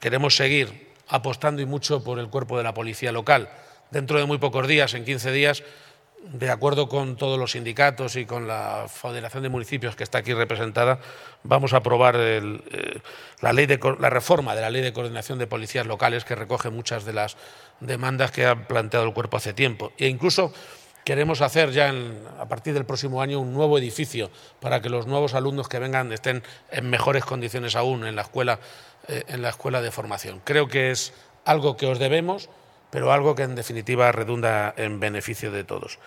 queremos seguir apostando y mucho por el cuerpo de la policía local. Dentro de muy pocos días, en 15 días, de acuerdo con todos los sindicatos y con la Federación de Municipios que está aquí representada, vamos a aprobar la reforma de la Ley de Coordinación de Policías Locales, que recoge muchas de las demandas que ha planteado el cuerpo hace tiempo. E incluso queremos hacer ya a partir del próximo año un nuevo edificio para que los nuevos alumnos que vengan estén en mejores condiciones aún en la escuela de formación. Creo que es algo que os debemos, pero algo que en definitiva redunda en beneficio de todos.